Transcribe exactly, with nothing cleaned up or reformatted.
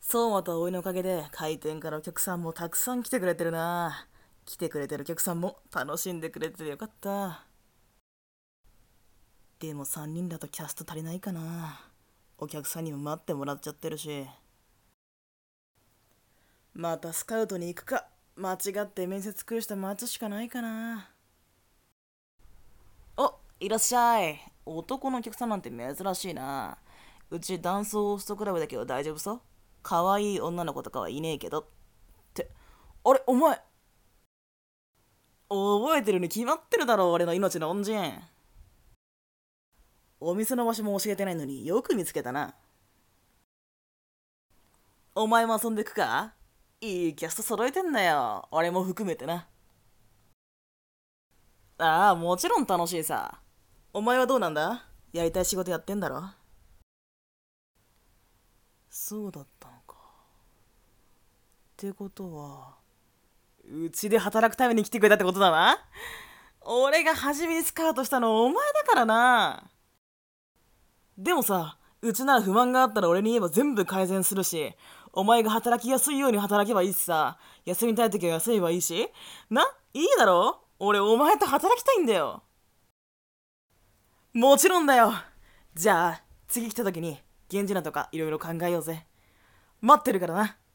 そうまと葵のおかげで開店からお客さんもたくさん来てくれてるな。来てくれてるお客さんも楽しんでくれててよかった。でもさんにんだとキャスト足りないかな。お客さんにも待ってもらっちゃってるし。またスカウトに行くか、間違って面接来る人待つしかないかな。お、いらっしゃい。男のお客さんなんて珍しいな。うちダンスホーストクラブだけど大丈夫そう？可愛い女の子とかはいねえけど。って、あれ、お前。覚えてるに決まってるだろ、俺の命の恩人。お店の場所も教えてないのによく見つけたな。お前も遊んでくか？いいキャスト揃えてんだよ。俺も含めてな。ああ、もちろん楽しいさ。お前はどうなんだ？やりたい仕事やってんだろ？そうだったのか。ってことは、うちで働くために来てくれたってことだな。俺が初めにスカウトしたのお前だからな。でもさ、うちなら不満があったら俺に言えば全部改善するし、お前が働きやすいように働けばいいしさ、休みたい時は休めばいいし、な、いいだろ？俺お前と働きたいんだよ。もちろんだよ。じゃあ、次来た時に、源氏名とかいろいろ考えようぜ。待ってるからな。